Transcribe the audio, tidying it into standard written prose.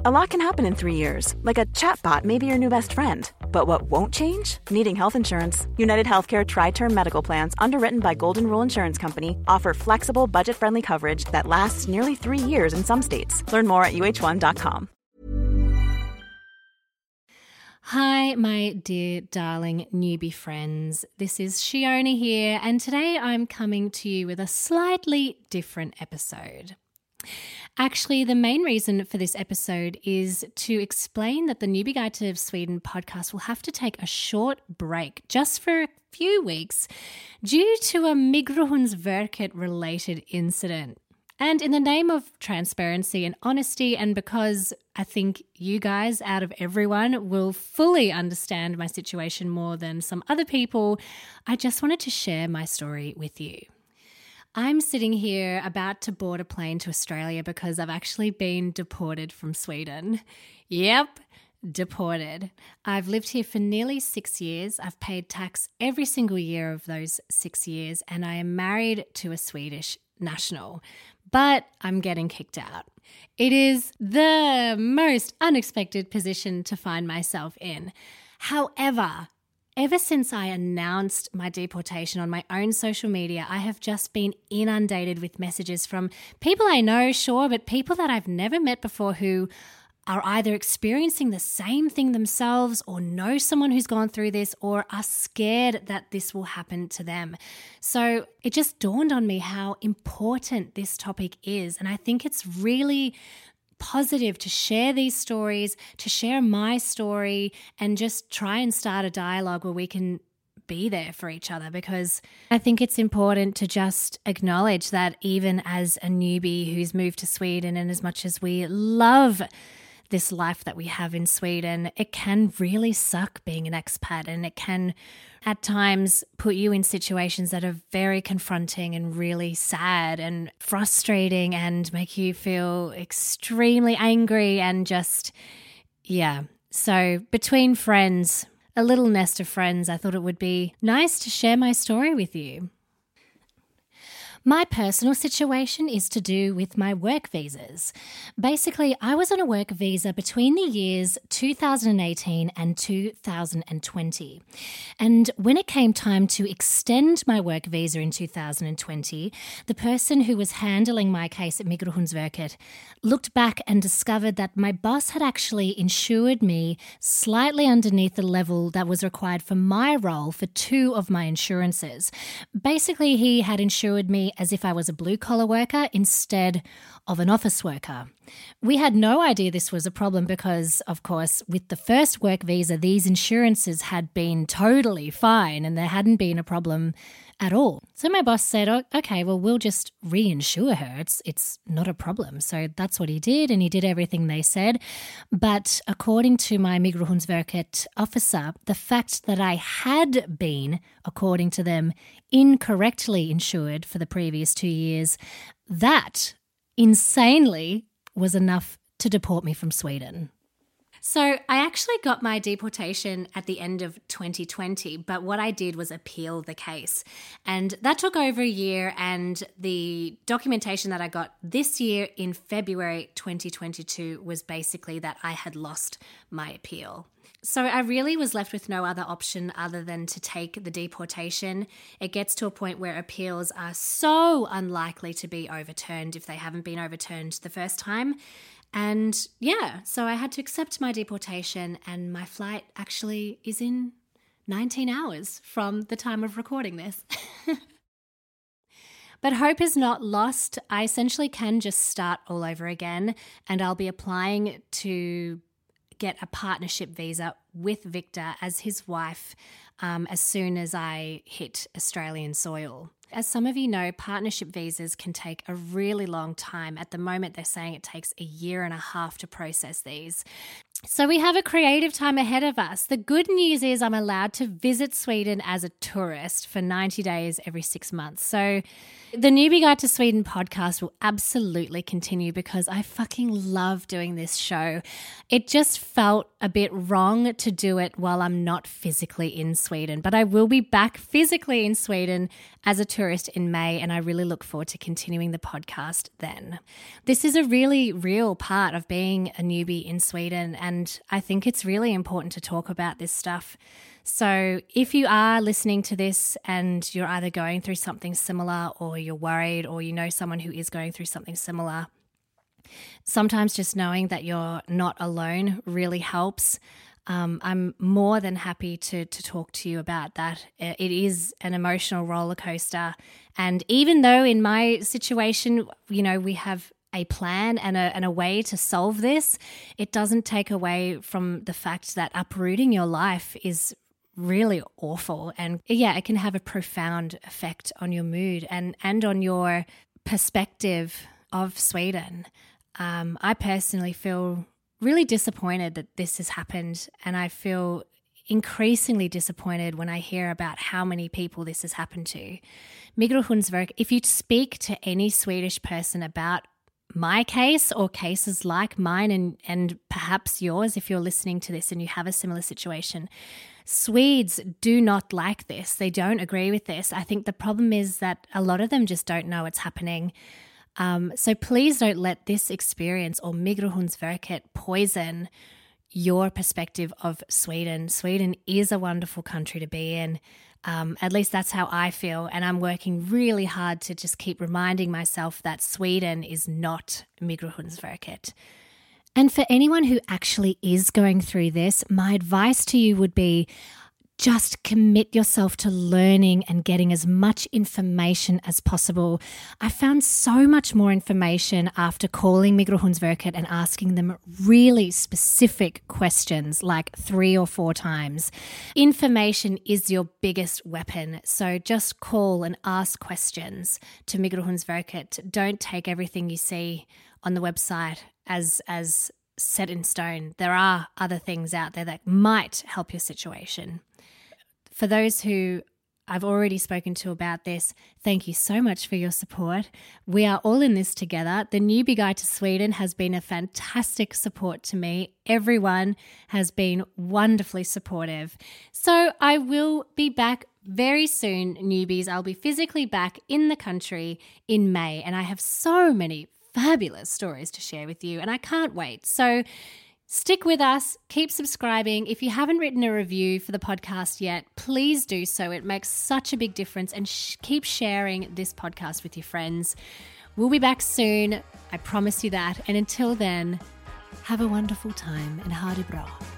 A lot can happen in 3 years, like a chatbot may be your new best friend. But what won't change? Needing health insurance. United Healthcare Tri-Term Medical Plans, underwritten by Golden Rule Insurance Company, offer flexible, budget-friendly coverage that lasts nearly 3 years in some states. Learn more at uh1.com. Hi, my dear darling newbie friends. This is Shiona here, and today I'm coming to you with a slightly different episode. Actually, the main reason for this episode is to explain that the Newbie Guide to Sweden podcast will have to take a short break just for a few weeks due to a Migrationsverket related incident. And in the name of transparency and honesty, and because I think you guys out of everyone will fully understand my situation more than some other people, I just wanted to share my story with you. I'm sitting here about to board a plane to Australia because I've actually been deported from Sweden. Yep, deported. I've lived here for nearly 6 years. I've paid tax every single year of those 6 years, and I am married to a Swedish national. But I'm getting kicked out. It is the most unexpected position to find myself in. However, ever since I announced my deportation on my own social media, I have just been inundated with messages from people I know, sure, but people that I've never met before who are either experiencing the same thing themselves or know someone who's gone through this or are scared that this will happen to them. So it just dawned on me how important this topic is. And I think it's really positive to share these stories, to share my story, and just try and start a dialogue where we can be there for each other, because I think it's important to just acknowledge that even as a newbie who's moved to Sweden, and as much as we love this life that we have in Sweden, it can really suck being an expat, and it can at times put you in situations that are very confronting and really sad and frustrating and make you feel extremely angry and just, yeah. So between friends, a little nest of friends, I thought it would be nice to share my story with you. My personal situation is to do with my work visas. Basically, I was on a work visa between the years 2018 and 2020. And when it came time to extend my work visa in 2020, the person who was handling my case at Migrationsverket looked back and discovered that my boss had actually insured me slightly underneath the level that was required for my role for 2 of my insurances. Basically, he had insured me as if I was a blue-collar worker instead of an office worker. We had no idea this was a problem because, of course, with the first work visa, these insurances had been totally fine and there hadn't been a problem at all. So my boss said, oh, okay, well, we'll just reinsure her. It's not a problem. So that's what he did, and he did everything they said. But according to my Migrationsverket officer, the fact that I had been, according to them, incorrectly insured for the previous 2 years, that insanely was enough to deport me from Sweden. So I actually got my deportation at the end of 2020, but what I did was appeal the case. And that took over a year, and the documentation that I got this year in February 2022 was basically that I had lost my appeal. So I really was left with no other option other than to take the deportation. It gets to a point where appeals are so unlikely to be overturned if they haven't been overturned the first time. And yeah, so I had to accept my deportation, and my flight actually is in 19 hours from the time of recording this. But hope is not lost. I essentially can just start all over again, and I'll be applying to get a partnership visa with Victor as his wife as soon as I hit Australian soil. As some of you know, partnership visas can take a really long time. At the moment, they're saying it takes 1.5 years to process these. So we have a creative time ahead of us. The good news is I'm allowed to visit Sweden as a tourist for 90 days every 6 months. So the Newbie Guide to Sweden podcast will absolutely continue because I fucking love doing this show. It just felt a bit wrong to do it while I'm not physically in Sweden, but I will be back physically in Sweden as a tourist in May, and I really look forward to continuing the podcast then. This is a really real part of being a newbie in Sweden, and I think it's really important to talk about this stuff. So if you are listening to this and you're either going through something similar or you're worried or you know someone who is going through something similar, sometimes just knowing that you're not alone really helps. I'm more than happy to talk to you about that. It is an emotional roller coaster. And even though in my situation, we have a plan and a way to solve this, it doesn't take away from the fact that uprooting your life is really awful. And yeah, it can have a profound effect on your mood and on your perspective of Sweden. I personally feel really disappointed that this has happened, and I feel increasingly disappointed when I hear about how many people this has happened to. Migrationsverket, if you speak to any Swedish person about my case or cases like mine and perhaps yours, if you're listening to this and you have a similar situation, Swedes do not like this. They don't agree with this. I think the problem is that a lot of them just don't know it's happening. So please don't let this experience or Migrationsverket poison your perspective of Sweden. Sweden is a wonderful country to be in. At least that's how I feel. And I'm working really hard to just keep reminding myself that Sweden is not Migrationsverket. And for anyone who actually is going through this, my advice to you would be just commit yourself to learning and getting as much information as possible. I found so much more information after calling Migrationsverket and asking them really specific questions like 3 or 4 times. Information is your biggest weapon, so just call and ask questions to Migrationsverket. Don't take everything you see on the website as set in stone. There are other things out there that might help your situation. For those who I've already spoken to about this, thank you so much for your support. We are all in this together. The Newbie Guide to Sweden has been a fantastic support to me. Everyone has been wonderfully supportive. So I will be back very soon, newbies. I'll be physically back in the country in May, and I have so many fabulous stories to share with you, and I can't wait. So stick with us, keep subscribing. If you haven't written a review for the podcast yet, please do so. It makes such a big difference, and keep sharing this podcast with your friends. We'll be back soon. I promise you that. And until then, have a wonderful time and ha det bra.